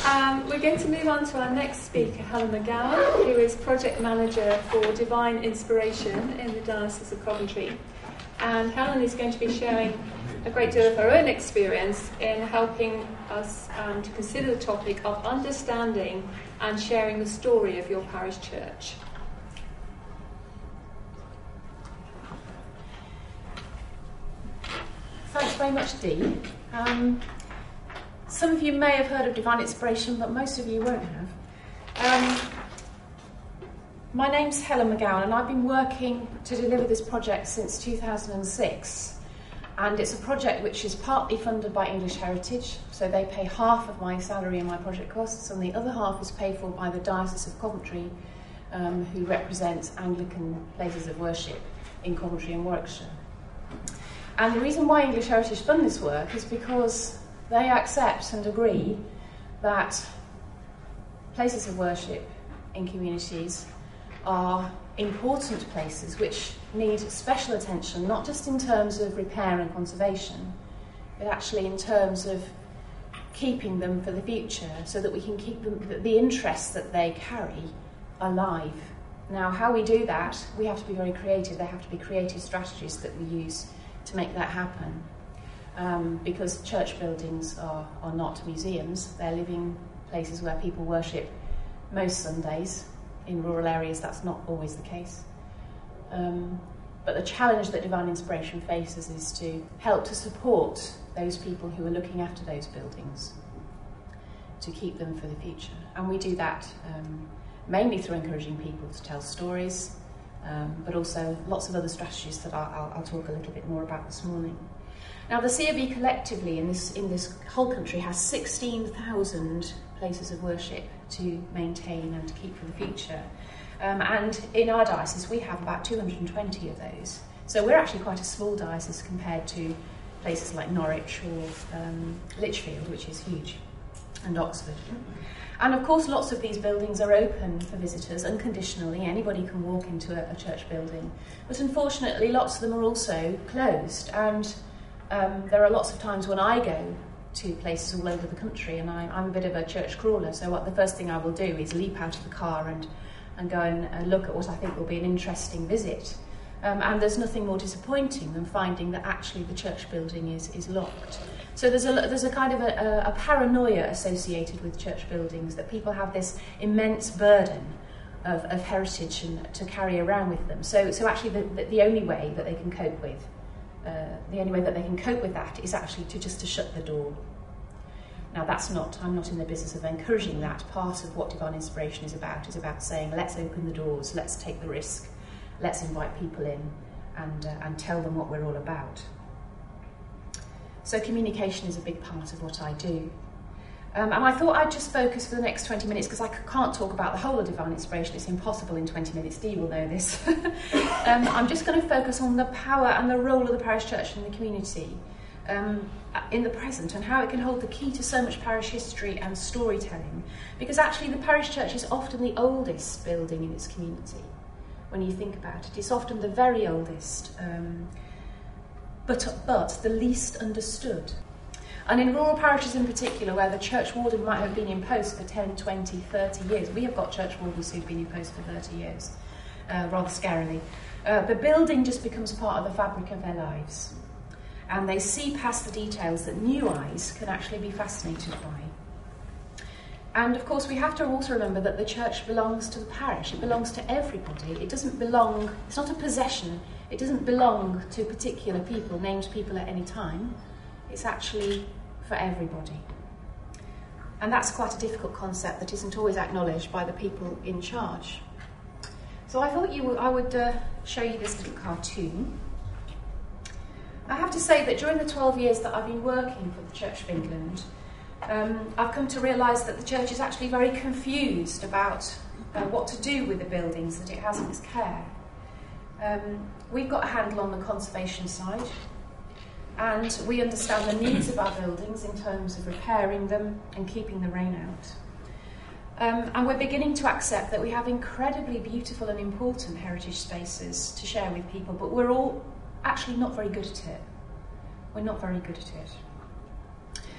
We're going to move on to our next speaker, Helen McGowan, who is Project Manager for Divine Inspiration in the Diocese of Coventry. And Helen is going to be sharing a great deal of her own experience in helping us to consider the topic of understanding and sharing the story of your parish church. Thanks very much, Dee. Some of you may have heard of Divine Inspiration, but most of you won't have. My name's Helen McGowan, and I've been working to deliver this project since 2006. And it's a project which is partly funded by English Heritage, so they pay half of my salary and my project costs, and the other half is paid for by the Diocese of Coventry, who represents Anglican places of worship in Coventry and Warwickshire. And the reason why English Heritage fund this work is because they accept and agree that places of worship in communities are important places which need special attention, not just in terms of repair and conservation, but actually in terms of keeping them for the future so that we can keep them, the interests that they carry alive. Now, how we do that, we have to be very creative. There have to be creative strategies that we use to make that happen. Because church buildings are not museums, they're living places where people worship most Sundays. In rural areas that's not always the case. But the challenge that Divine Inspiration faces is to help to support those people who are looking after those buildings, to keep them for the future. And we do that mainly through encouraging people to tell stories, but also lots of other strategies that I'll talk a little bit more about this morning. Now, the COB collectively in this whole country has 16,000 places of worship to maintain and to keep for the future. And in our diocese, we have about 220 of those. So we're actually quite a small diocese compared to places like Norwich or Lichfield, which is huge, and Oxford. And of course, lots of these buildings are open for visitors unconditionally. Anybody can walk into a church building. But unfortunately, lots of them are also closed. And there are lots of times when I go to places all over the country, and I'm a bit of a church crawler, so the first thing I will do is leap out of the car and go and look at what I think will be an interesting visit. And there's nothing more disappointing than finding that actually the church building is locked. So there's a kind of a paranoia associated with church buildings, that people have this immense burden of heritage to carry around with them. So actually the only way that they can cope with that is actually to shut the door. Now I'm not in the business of encouraging that. Part of what Divine Inspiration is about saying, let's open the doors, let's take the risk, let's invite people in and tell them what we're all about. So communication is a big part of what I do. And I thought I'd just focus for the next 20 minutes, because I can't talk about the whole of Divine Inspiration. It's impossible in 20 minutes. Dee will know this. I'm just going to focus on the power and the role of the parish church in the community in the present, and how it can hold the key to so much parish history and storytelling. Because actually the parish church is often the oldest building in its community. When you think about it, it's often the very oldest, but the least understood. And in rural parishes in particular, where the church warden might have been in post for 10, 20, 30 years, we have got church wardens who've been in post for 30 years, rather scarily, the building just becomes part of the fabric of their lives. And they see past the details that new eyes can actually be fascinated by. And of course, we have to also remember that the church belongs to the parish. It belongs to everybody. It doesn't belong, it's not a possession. It doesn't belong to particular people, named people at any time. It's actually for everybody. And that's quite a difficult concept that isn't always acknowledged by the people in charge. So I thought I would show you this little cartoon. I have to say that during the 12 years that I've been working for the Church of England, I've come to realise that the church is actually very confused about what to do with the buildings that it has in its care. We've got a handle on the conservation side, and we understand the needs of our buildings in terms of repairing them and keeping the rain out. And we're beginning to accept that we have incredibly beautiful and important heritage spaces to share with people, but we're all actually not very good at it. We're not very good at it.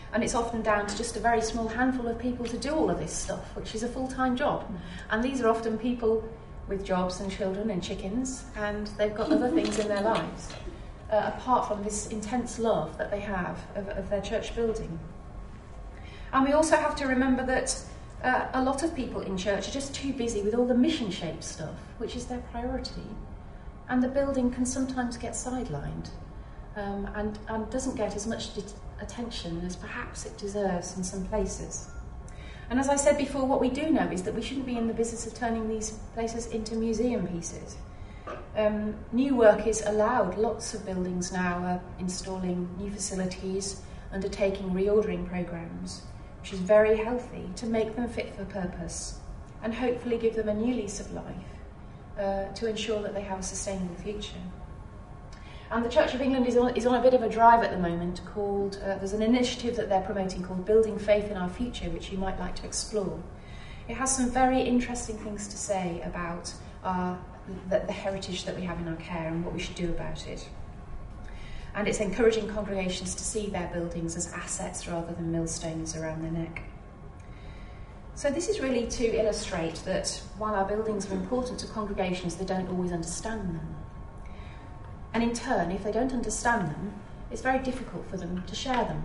And it's often down to just a very small handful of people to do all of this stuff, which is a full-time job. And these are often people with jobs and children and chickens, and they've got other things in their lives, apart from this intense love that they have of their church building. And we also have to remember that a lot of people in church are just too busy with all the mission-shaped stuff, which is their priority. And the building can sometimes get sidelined and doesn't get as much attention as perhaps it deserves in some places. And as I said before, what we do know is that we shouldn't be in the business of turning these places into museum pieces. New work is allowed. Lots of buildings now are installing new facilities, undertaking reordering programmes, which is very healthy, to make them fit for purpose and hopefully give them a new lease of life to ensure that they have a sustainable future. And the Church of England is on a bit of a drive at the moment called, there's an initiative that they're promoting called Building Faith in Our Future, which you might like to explore. It has some very interesting things to say about the heritage that we have in our care and what we should do about it. And it's encouraging congregations to see their buildings as assets rather than millstones around their neck. So this is really to illustrate that while our buildings are important to congregations, they don't always understand them. And in turn, if they don't understand them, it's very difficult for them to share them.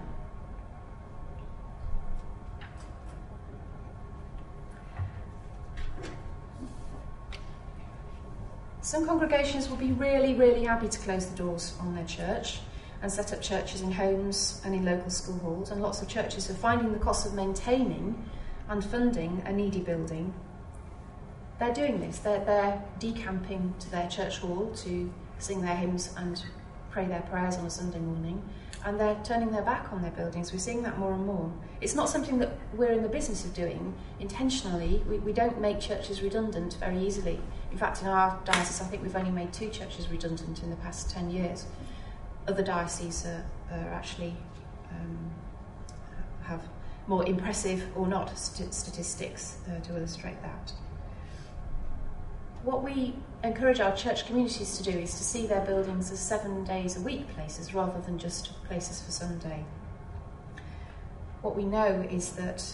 Some congregations will be really, really happy to close the doors on their church and set up churches in homes and in local school halls, and lots of churches are finding the cost of maintaining and funding a needy building. They're doing this. They're decamping to their church hall to sing their hymns and pray their prayers on a Sunday morning, and they're turning their back on their buildings. We're seeing that more and more. It's not something that we're in the business of doing intentionally. We don't make churches redundant very easily. In fact, in our diocese, I think we've only made 2 churches redundant in the past 10 years. Other dioceses are actually have more impressive or not statistics to illustrate that. What we encourage our church communities to do is to see their buildings as 7 days a week places rather than just places for Sunday. What we know is that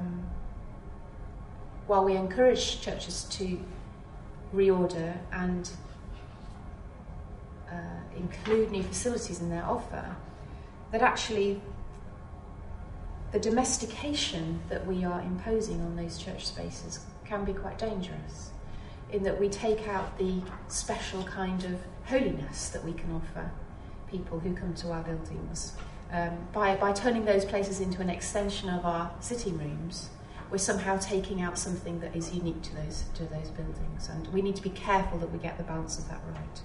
while we encourage churches to reorder and include new facilities in their offer, that actually the domestication that we are imposing on those church spaces can be quite dangerous, in that we take out the special kind of holiness that we can offer people who come to our buildings. By turning those places into an extension of our sitting rooms, we're somehow taking out something that is unique to those buildings, and we need to be careful that we get the balance of that right.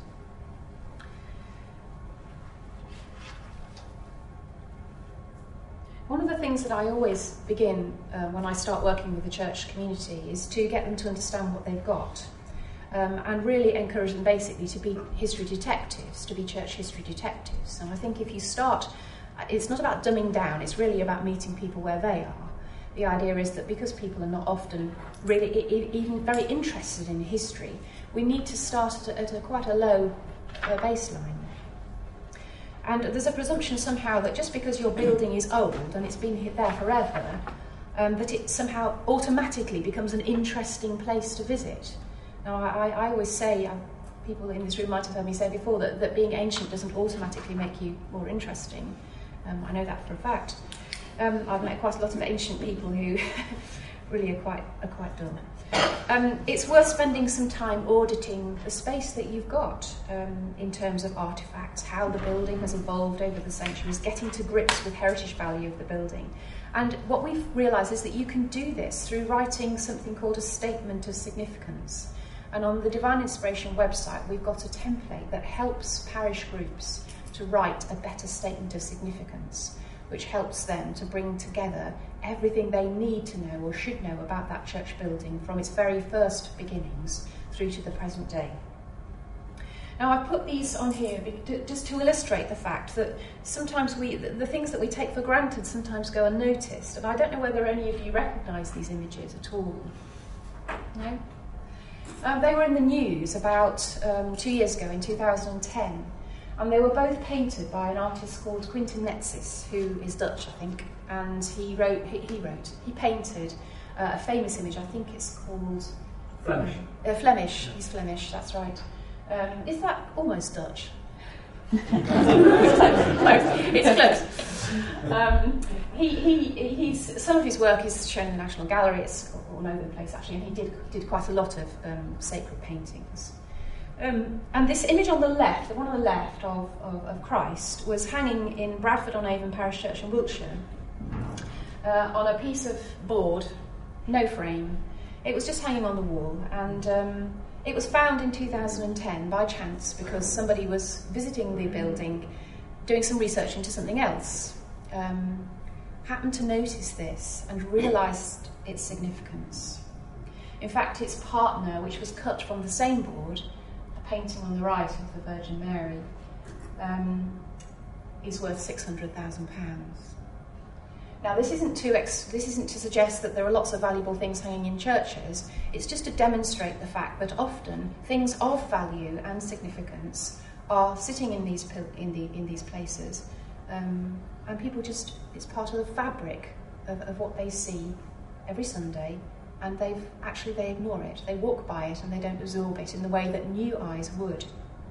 One of the things that I always begin when I start working with the church community is to get them to understand what they've got, and really encourage them basically to be history detectives, to be church history detectives. And I think if you start, it's not about dumbing down, it's really about meeting people where they are. The idea is that because people are not often really even very interested in history, we need to start at quite a low baseline. And there's a presumption somehow that just because your building is old and it's been there forever, that it somehow automatically becomes an interesting place to visit. Now, I always say, people in this room might have heard me say before, that being ancient doesn't automatically make you more interesting. I know that for a fact. I've met quite a lot of ancient people who really are quite dull. It's worth spending some time auditing the space that you've got in terms of artefacts, how the building has evolved over the centuries, getting to grips with heritage value of the building. And what we've realised is that you can do this through writing something called a statement of significance. And on the Divine Inspiration website, we've got a template that helps parish groups to write a better statement of significance, which helps them to bring together everything they need to know or should know about that church building from its very first beginnings through to the present day. Now, I've put these on here just to illustrate the fact that sometimes the things that we take for granted sometimes go unnoticed, and I don't know whether any of you recognise these images at all. No? They were in the news about 2 years ago, in 2010, And they were both painted by an artist called Quintin Netsis, who is Dutch, I think. And he painted a famous image. I think it's called Flemish. Flemish. He's Flemish. That's right. Is that almost Dutch? Close. It's close. He's some of his work is shown in the National Gallery. It's all over the place actually, and he did quite a lot of sacred paintings. And this image on the left, the one on the left of Christ, was hanging in Bradford-on-Avon Parish Church in Wiltshire on a piece of board, no frame. It was just hanging on the wall, and it was found in 2010 by chance because somebody was visiting the building, doing some research into something else, happened to notice this and realised its significance. In fact, its partner, which was cut from the same board, the painting on the right of the Virgin Mary, is worth £600,000. Now, this isn't to suggest that there are lots of valuable things hanging in churches. It's just to demonstrate the fact that often things of value and significance are sitting in these places, and people it's part of the fabric of what they see every Sunday, and they ignore it. They walk by it and they don't absorb it in the way that new eyes would.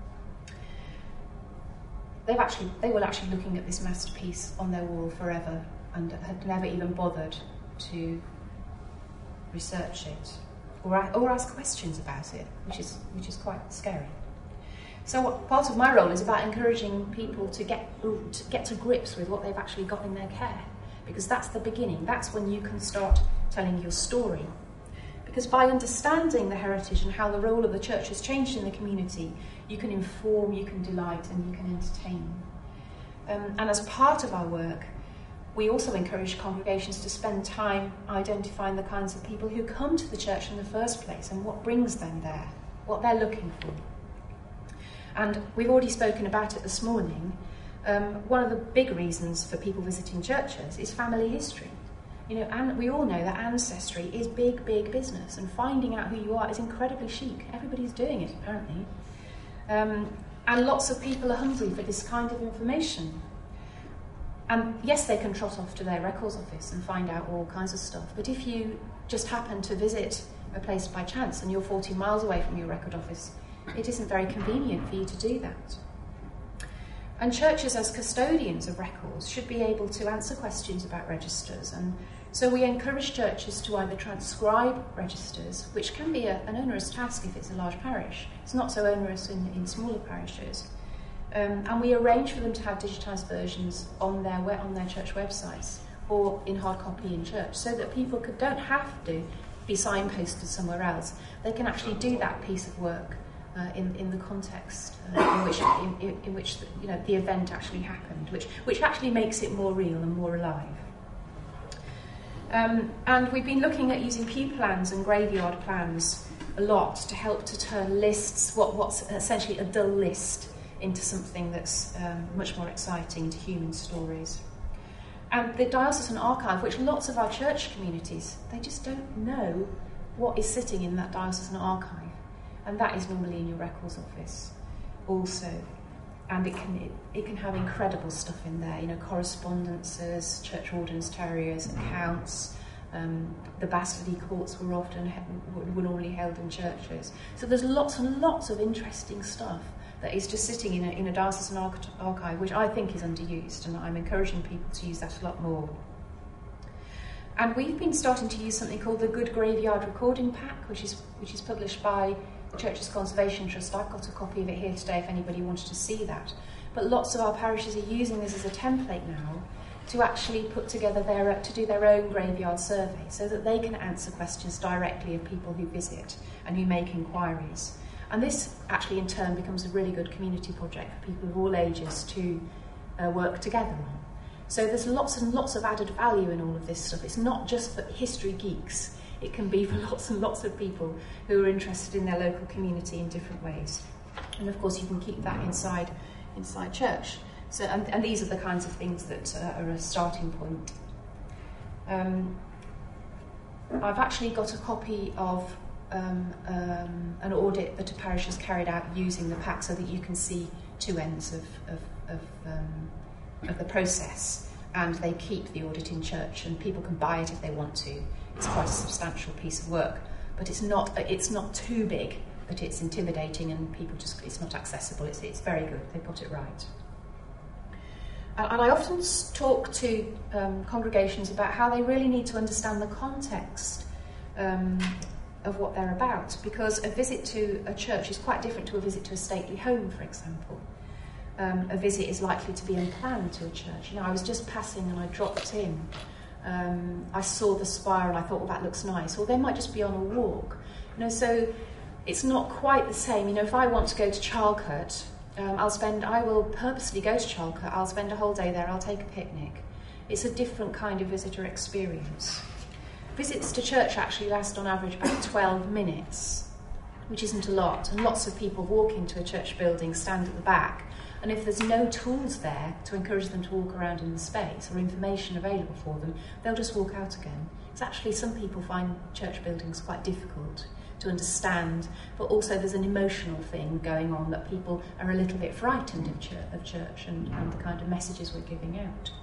They were actually looking at this masterpiece on their wall forever, and had never even bothered to research it or ask questions about it, which is quite scary. So part of my role is about encouraging people to get to grips with what they've actually got in their care, because that's the beginning. That's when you can start telling your story. Because by understanding the heritage and how the role of the church has changed in the community, you can inform, you can delight, and you can entertain. And as part of our work, we also encourage congregations to spend time identifying the kinds of people who come to the church in the first place and what brings them there, what they're looking for. And we've already spoken about it this morning. One of the big reasons for people visiting churches is family history. And we all know that ancestry is big, big business, and finding out who you are is incredibly chic. Everybody's doing it, apparently. And lots of people are hungry for this kind of information. And yes, they can trot off to their records office and find out all kinds of stuff. But if you just happen to visit a place by chance and you're 40 miles away from your record office, it isn't very convenient for you to do that. And churches, as custodians of records, should be able to answer questions about registers. And so we encourage churches to either transcribe registers, which can be an onerous task if it's a large parish. It's not so onerous in smaller parishes. And we arrange for them to have digitised versions on their church websites or in hard copy in church, so that people don't have to be signposted somewhere else. They can actually do that piece of work in the context in which the event actually happened, which actually makes it more real and more alive. And we've been looking at using pew plans and graveyard plans a lot to help to turn lists, what's essentially a dull list, into something that's much more exciting, into human stories. And the Diocesan Archive, which lots of our church communities, they just don't know what is sitting in that Diocesan Archive. And that is normally in your records office also. And it can have incredible stuff in there, correspondences, church ordinance-terriers, accounts. The bastardy courts were normally held in churches. So there's lots and lots of interesting stuff that is just sitting in a diocesan archive, which I think is underused, and I'm encouraging people to use that a lot more. And we've been starting to use something called the Good Graveyard Recording Pack, which is published by the Church's Conservation Trust. I've got a copy of it here today if anybody wanted to see that. But lots of our parishes are using this as a template now to actually put together to do their own graveyard survey, so that they can answer questions directly of people who visit and who make inquiries. And this actually in turn becomes a really good community project for people of all ages to work together on. So there's lots and lots of added value in all of this stuff. It's not just for history geeks. It can be for lots and lots of people who are interested in their local community in different ways. And of course you can keep that inside church. So, and these are the kinds of things that are a starting point. I've actually got a copy of an audit that a parish has carried out using the pack, so that you can see two ends of the process, and they keep the audit in church, and people can buy it if they want to. It's quite a substantial piece of work, but it's not too big that it's intimidating and it's not accessible. It's very good. They got it right. And I often talk to congregations about how they really need to understand the context of what they're about, because a visit to a church is quite different to a visit to a stately home, for example. A visit is likely to be unplanned to a church. I was just passing and I dropped in. I saw the spire and I thought, well, that looks nice. Or they might just be on a walk. So it's not quite the same. If I want to go to Charlcote, I will purposely go to Charlcote. I'll spend a whole day there. I'll take a picnic. It's a different kind of visitor experience. Visits to church actually last on average about 12 minutes, which isn't a lot. And lots of people walk into a church building, stand at the back, and if there's no tools there to encourage them to walk around in the space or information available for them, they'll just walk out again. It's actually, some people find church buildings quite difficult to understand, but also there's an emotional thing going on that people are a little bit frightened of church and the kind of messages we're giving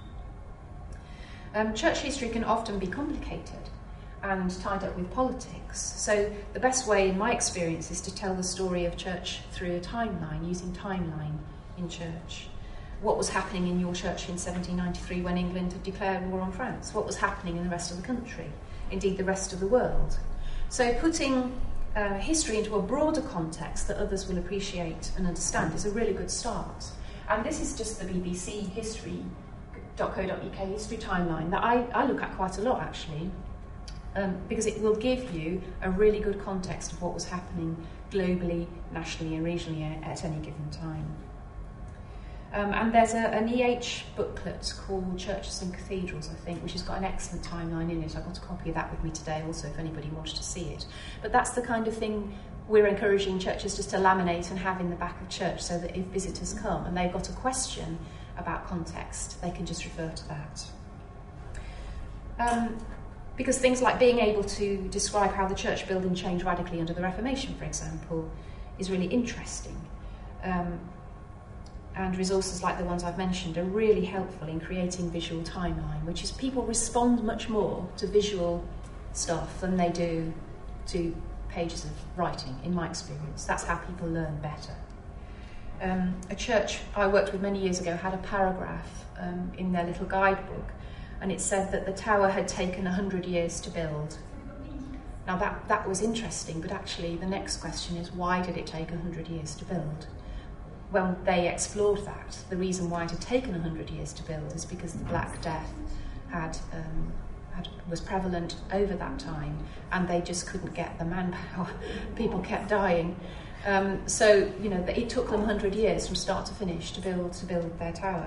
out. Church history can often be complicated and tied up with politics. So the best way, in my experience, is to tell the story of church through a timeline, using timeline in church. What was happening in your church in 1793 when England had declared war on France? What was happening in the rest of the country? Indeed, the rest of the world. So putting history into a broader context that others will appreciate and understand is a really good start. And this is just the BBC history.co.uk history timeline that I look at quite a lot, actually, because it will give you a really good context of what was happening globally, nationally and regionally at any given time. And there's an EH booklet called Churches and Cathedrals, I think, which has got an excellent timeline in it. I've got a copy of that with me today also if anybody wanted to see it. But that's the kind of thing we're encouraging churches just to laminate and have in the back of church, so that if visitors come and they've got a question about context, they can just refer to that. Because things like being able to describe how the church building changed radically under the Reformation, for example, is really interesting. And resources like the ones I've mentioned are really helpful in creating visual timeline, which is people respond much more to visual stuff than they do to pages of writing, in my experience. That's how people learn better. A church I worked with many years ago had a paragraph in their little guidebook, and it said that the tower had taken 100 years to build. Now that was interesting, but actually the next question is, why did it take 100 years to build? When they explored that, the reason why it had taken 100 years to build is because the Black Death was prevalent over that time, and they just couldn't get the manpower. People kept dying. So it took them 100 years from start to finish to build their tower.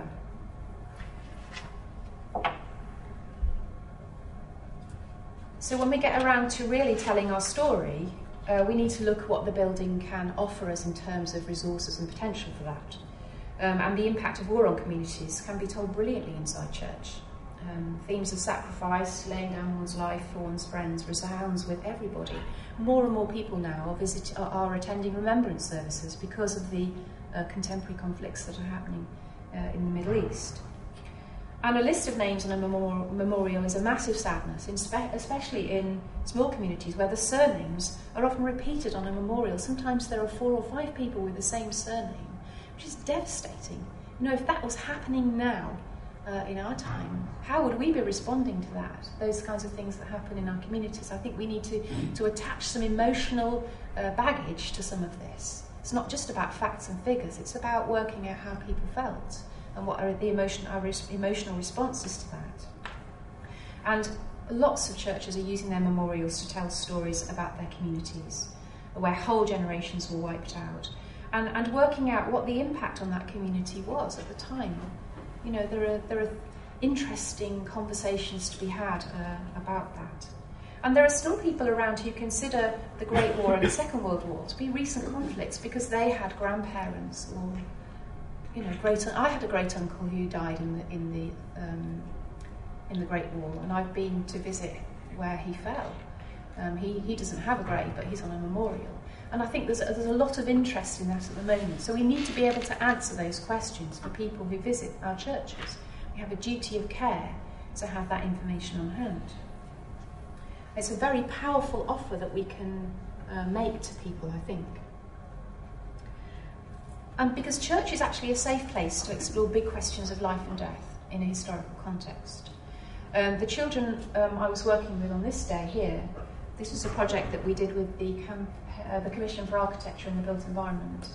So when we get around to really telling our story, we need to look at what the building can offer us in terms of resources and potential for that. And the impact of war on communities can be told brilliantly inside church. Themes of sacrifice, laying down one's life for one's friends, resounds with everybody. More and more people now are attending remembrance services because of the contemporary conflicts that are happening in the Middle East. And a list of names on a memorial is a massive sadness, especially in small communities where the surnames are often repeated on a memorial. Sometimes there are 4 or 5 people with the same surname, which is devastating. If that was happening now, in our time, how would we be responding to that? Those kinds of things that happen in our communities. I think we need to attach some emotional baggage to some of this. It's not just about facts and figures, it's about working out how people felt and what are our emotional responses to that. And lots of churches are using their memorials to tell stories about their communities, where whole generations were wiped out, and working out what the impact on that community was at the time. There are interesting conversations to be had about that. And there are still people around who consider the Great War and the Second World War to be recent conflicts because they had grandparents or I had a great uncle who died in the Great War, and I've been to visit where he fell. He doesn't have a grave, but he's on a memorial. And I think there's a lot of interest in that at the moment. So we need to be able to answer those questions for people who visit our churches. We have a duty of care to have that information on hand. It's a very powerful offer that we can make to people, I think. And because church is actually a safe place to explore big questions of life and death in a historical context. The children I was working with on this day here, this was a project that we did with the Commission for Architecture in the Built Environment.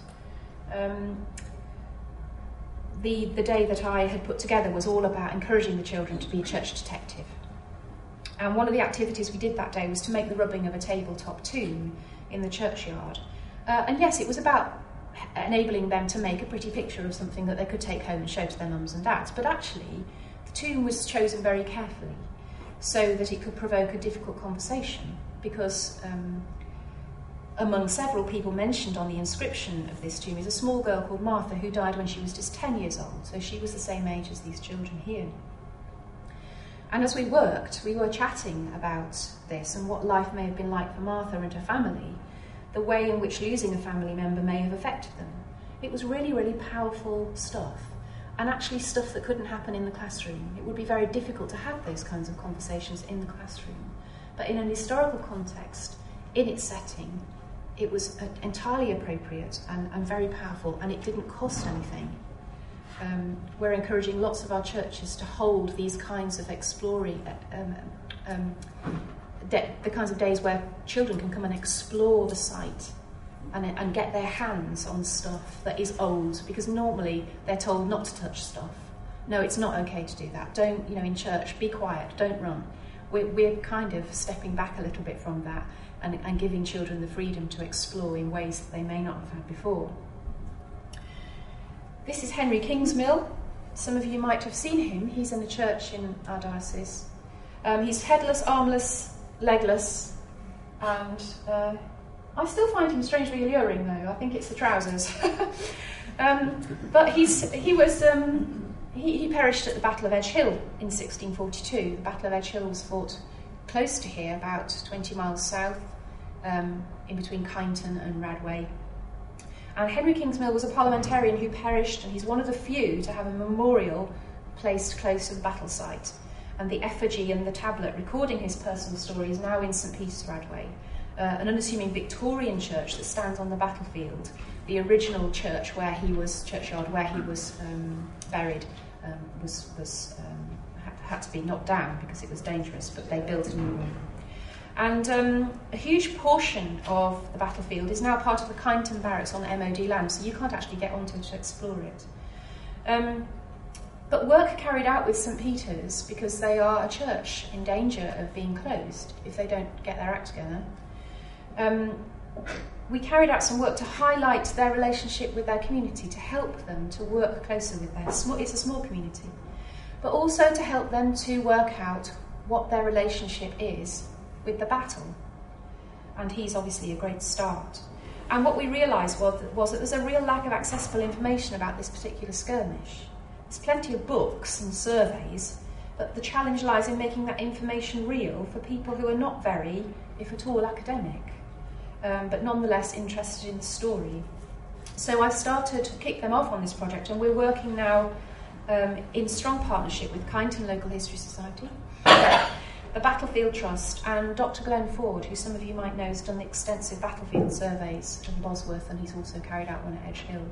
The day that I had put together was all about encouraging the children to be a church detective. And one of the activities we did that day was to make the rubbing of a tabletop tomb in the churchyard. And yes, it was about enabling them to make a pretty picture of something that they could take home and show to their mums and dads. But actually, the tomb was chosen very carefully so that it could provoke a difficult conversation, because among several people mentioned on the inscription of this tomb is a small girl called Martha who died when she was just 10 years old, so she was the same age as these children here. And as we worked, we were chatting about this and what life may have been like for Martha and her family, the way in which losing a family member may have affected them. It was really, really powerful stuff, and actually stuff that couldn't happen in the classroom. It would be very difficult to have those kinds of conversations in the classroom. But in an historical context, in its setting, it was entirely appropriate and very powerful, and it didn't cost anything. We're encouraging lots of our churches to hold these kinds of exploring, the kinds of days where children can come and explore the site and get their hands on stuff that is old, because normally they're told not to touch stuff. No, it's not okay to do that. Don't, in church, be quiet, don't run. We're kind of stepping back a little bit from that and giving children the freedom to explore in ways that they may not have had before. This is Henry Kingsmill. Some of you might have seen him. He's in a church in our diocese. He's headless, armless, legless, and I still find him strangely alluring, though. I think it's the trousers. But he perished at the Battle of Edge Hill in 1642. The Battle of Edge Hill was fought close to here, about 20 miles south, in between Kyneton and Radway. And Henry Kingsmill was a parliamentarian who perished, and he's one of the few to have a memorial placed close to the battle site. And the effigy and the tablet recording his personal story is now in St Peter's Radway, an unassuming Victorian church that stands on the battlefield. The original church churchyard where he was buried had to be knocked down because it was dangerous, but they built a new one. And a huge portion of the battlefield is now part of the Kyneton Barracks on MOD land, so you can't actually get onto it to explore it. But work carried out with St Peter's, because they are a church in danger of being closed if they don't get their act together. We carried out some work to highlight their relationship with their community, to help them to work closer with it's a small community, but also to help them to work out what their relationship is with the battle. And he's obviously a great start. And what we realised was that there's a real lack of accessible information about this particular skirmish. There's plenty of books and surveys, but the challenge lies in making that information real for people who are not very, if at all, academic, but nonetheless interested in the story. So I've started to kick them off on this project, and we're working now in strong partnership with Kyneton Local History Society, the Battlefield Trust, and Dr. Glenn Ford, who some of you might know has done extensive battlefield surveys of Bosworth, and he's also carried out one at Edge Hill.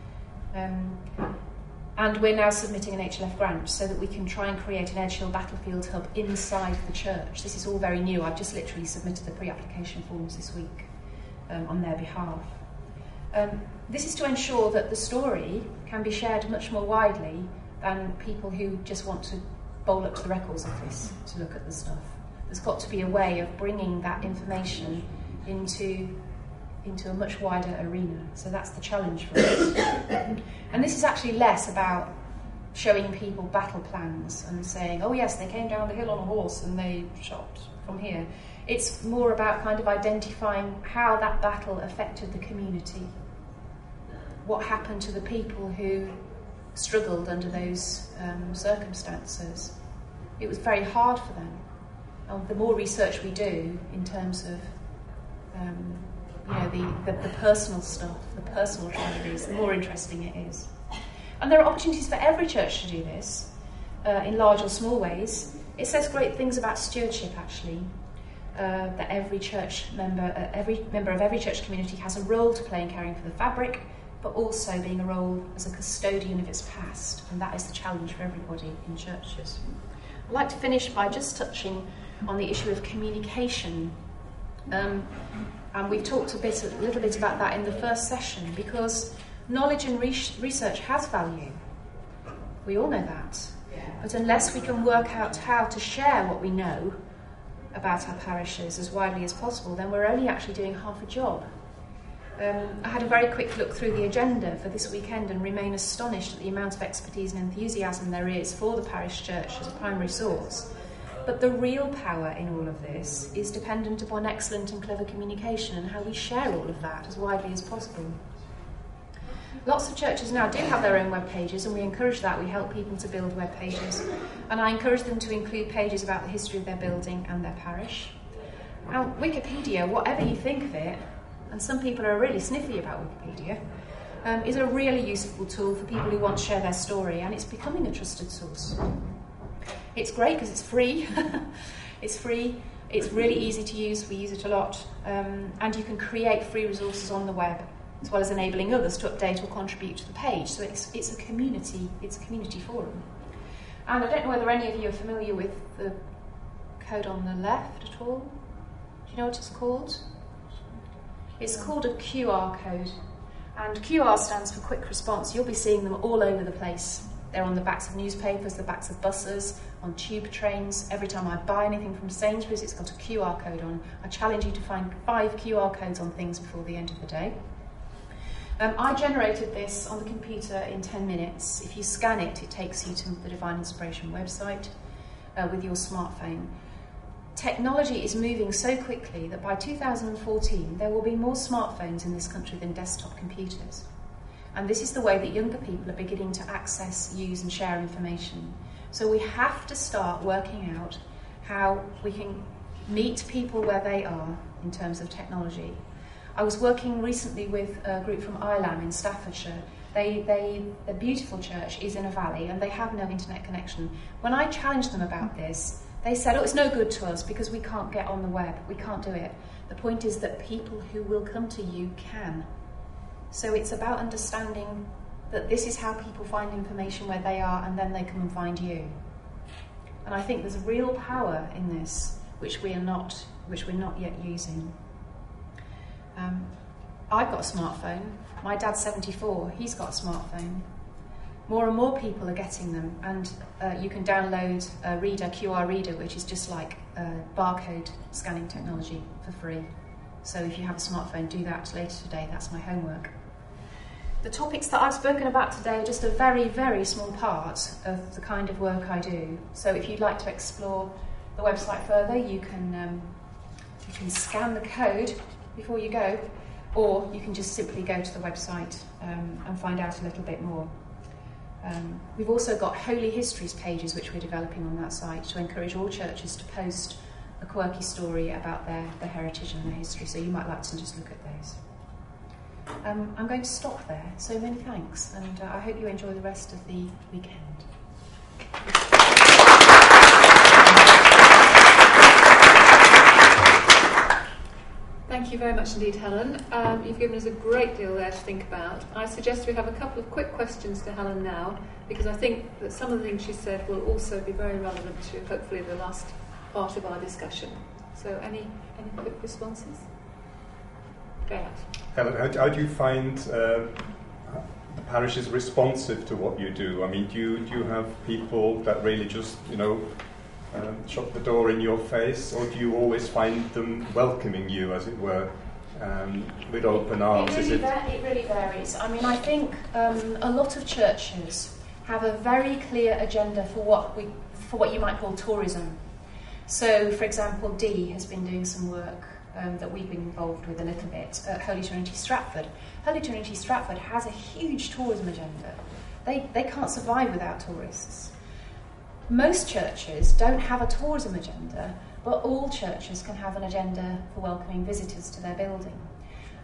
And we're now submitting an HLF grant so that we can try and create an Edge Hill battlefield hub inside the church. This is all very new. I've just literally submitted the pre-application forms this week on their behalf. This is to ensure that the story can be shared much more widely than people who just want to bowl up to the records office to look at the stuff. There's got to be a way of bringing that information into a much wider arena. So that's the challenge for us. And this is actually less about showing people battle plans and saying, oh yes, they came down the hill on a horse and they shot from here. It's more about kind of identifying how that battle affected the community. What happened to the people who struggled under those circumstances. It was very hard for them. And the more research we do in terms of the personal stuff, the personal tragedies, the more interesting it is. And there are opportunities for every church to do this, in large or small ways. It says great things about stewardship, actually, that every church member, every member of every church community has a role to play in caring for the fabric, but also being a role as a custodian of its past, and that is the challenge for everybody in churches. I'd like to finish by just touching on the issue of communication. And we've talked a little bit about that in the first session, because knowledge and research has value. We all know that. But unless we can work out how to share what we know about our parishes as widely as possible, then we're only actually doing half a job. I had a very quick look through the agenda for this weekend and remain astonished at the amount of expertise and enthusiasm there is for the parish church as a primary source. But the real power in all of this is dependent upon excellent and clever communication and how we share all of that as widely as possible. Lots of churches now do have their own web pages, and we encourage that. We help people to build web pages, and I encourage them to include pages about the history of their building and their parish. Now, Wikipedia, whatever you think of it, and some people are really sniffy about Wikipedia, is a really useful tool for people who want to share their story, and it's becoming a trusted source. It's great because it's free. It's free. It's really easy to use. We use it a lot, and you can create free resources on the web, as well as enabling others to update or contribute to the page. So it's a community forum. And I don't know whether any of you are familiar with the code on the left at all. Do you know what it's called? It's called a QR code. And QR stands for quick response. You'll be seeing them all over the place. They're on the backs of newspapers, the backs of buses, on tube trains. Every time I buy anything from Sainsbury's, it's got a QR code on. I challenge you to find 5 QR codes on things before the end of the day. I generated this on the computer in 10 minutes. If you scan it, it takes you to the Divine Inspiration website with your smartphone. Technology is moving so quickly that by 2014 there will be more smartphones in this country than desktop computers. And this is the way that younger people are beginning to access, use and share information. So we have to start working out how we can meet people where they are in terms of technology. I was working recently with a group from Ilam in Staffordshire. The beautiful church is in a valley and they have no internet connection. When I challenged them about this, they said, it's no good to us because we can't get on the web. We can't do it. The point is that people who will come to you can. So it's about understanding that this is how people find information where they are, and then they come and find you. And I think there's a real power in this, which we're not yet using. I've got a smartphone. My dad's 74. He's got a smartphone. More and more people are getting them, and you can download a reader, QR reader, which is just like barcode scanning technology for free. So if you have a smartphone, do that later today. That's my homework. The topics that I've spoken about today are just a very, very small part of the kind of work I do. So if you'd like to explore the website further, you can scan the code before you go, or you can just simply go to the website and find out a little bit more. We've also got Holy Histories pages which we're developing on that site to encourage all churches to post a quirky story about their heritage and their history, so you might like to just look at those. I'm going to stop there, so many thanks, and I hope you enjoy the rest of the weekend. Thank you very much indeed, Helen. You've given us a great deal there to think about. I suggest we have a couple of quick questions to Helen now, because I think that some of the things she said will also be very relevant to, hopefully, the last part of our discussion. So any quick responses? Go ahead. Helen, how do you find the parish is responsive to what you do? I mean, do you have people that really just, shut the door in your face, or do you always find them welcoming you, as it were, with open arms? It really varies. I mean, I think a lot of churches have a very clear agenda for what you might call tourism. So, for example, Dee has been doing some work that we've been involved with a little bit at Holy Trinity Stratford. Holy Trinity Stratford has a huge tourism agenda. They can't survive without tourists. Most churches don't have a tourism agenda, but all churches can have an agenda for welcoming visitors to their building.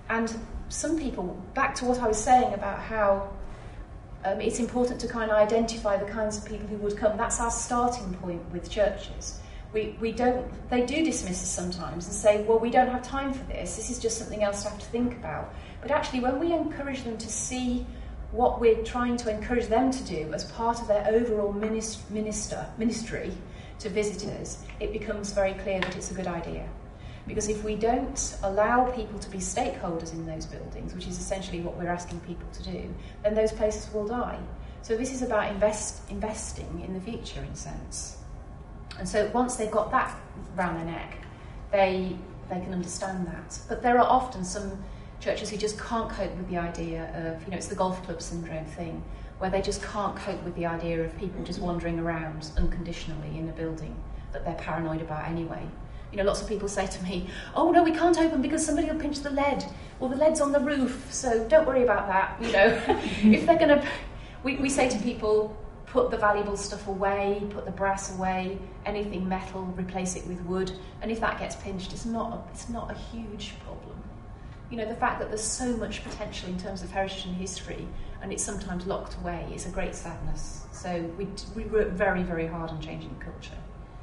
And some people, back to what I was saying about how it's important to kind of identify the kinds of people who would come. That's our starting point with churches. They do dismiss us sometimes and say, well, we don't have time for this. This is just something else to have to think about. But actually, when we encourage them to see what we're trying to encourage them to do as part of their overall ministry to visitors, it becomes very clear that it's a good idea. Because if we don't allow people to be stakeholders in those buildings, which is essentially what we're asking people to do, then those places will die. So this is about investing in the future, in a sense. And so once they've got that round their neck, they can understand that. But there are often some churches who just can't cope with the idea of, it's the golf club syndrome thing, where they just can't cope with the idea of people just wandering around unconditionally in a building that they're paranoid about anyway. Lots of people say to me, oh no, we can't open because somebody will pinch the lead, or the lead's on the roof, so don't worry about that. If they're going to, we say to people, put the valuable stuff away, put the brass away, anything metal, replace it with wood, and if that gets pinched, it's not a huge problem. The fact that there's so much potential in terms of heritage and history, and it's sometimes locked away, is a great sadness. So we work very, very hard on changing culture.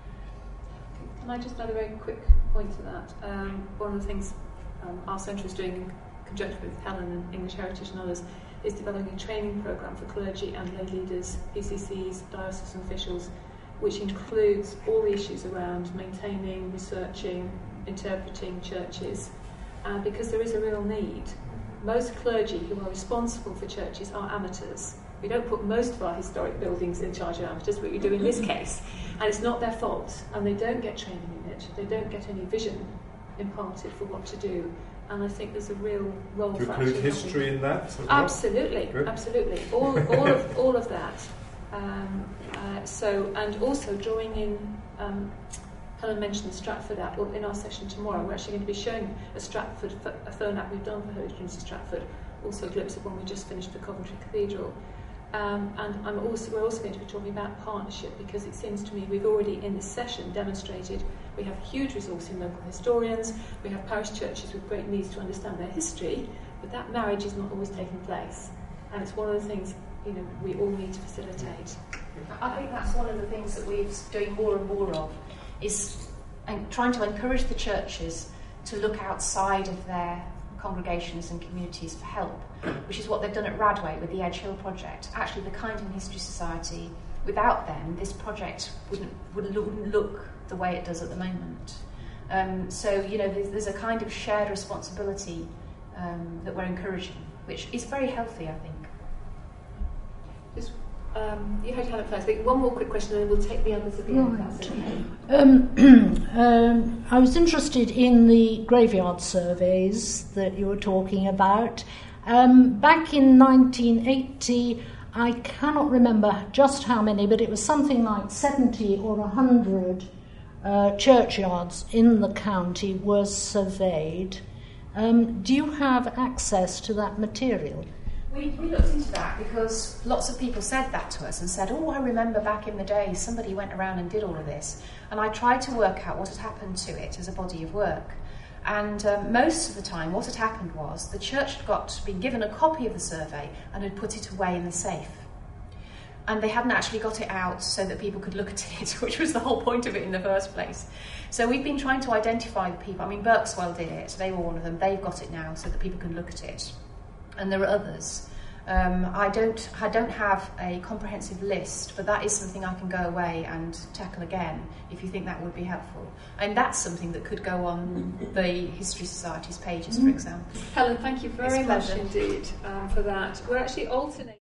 Can I just add a very quick point to that? One of the things our centre is doing in conjunction with Helen and English Heritage and others is developing a training programme for clergy and lay leaders, PCCs, diocesan officials, which includes all the issues around maintaining, researching, interpreting churches, because there is a real need. Most clergy who are responsible for churches are amateurs. We don't put most of our historic buildings in charge of amateurs, but we do in this case. And it's not their fault, and they don't get training in it. They don't get any vision imparted for what to do. And I think there's a real role for actually include history in that as well? Absolutely, good. Absolutely. All of that. And also drawing in. Helen mentioned the Stratford app. Well, in our session tomorrow, we're actually going to be showing a phone app we've done for Heritage University Stratford. Also a glimpse of one we just finished for Coventry Cathedral. And we're also going to be talking about partnership, because it seems to me we've already in this session demonstrated we have huge resource in local historians, we have parish churches with great needs to understand their history, but that marriage is not always taking place. And it's one of the things we all need to facilitate. I think that's one of the things that we're doing more and more of, is trying to encourage the churches to look outside of their congregations and communities for help, which is what they've done at Radway with the Edge Hill project. Actually, the Kyneton History Society, without them, this project wouldn't look the way it does at the moment. So there's a kind of shared responsibility that we're encouraging, which is very healthy, I think. You heard Helen first. One more quick question, and then we'll take the others at the end. I was interested in the graveyard surveys that you were talking about. Back in 1980, I cannot remember just how many, but it was something like 70 or 100 churchyards in the county were surveyed. Do you have access to that material? We looked into that because lots of people said that to us and said, oh, I remember back in the day somebody went around and did all of this. And I tried to work out what had happened to it as a body of work. And most of the time what had happened was the church had been given a copy of the survey and had put it away in the safe. And they hadn't actually got it out so that people could look at it, which was the whole point of it in the first place. So we've been trying to identify the people. I mean, Berkswell did it. They were one of them. They've got it now so that people can look at it. And there are others. I don't have a comprehensive list, but that is something I can go away and tackle again if you think that would be helpful. And that's something that could go on the History Society's pages, for example. Helen, thank you very much indeed for that. We're actually alternating.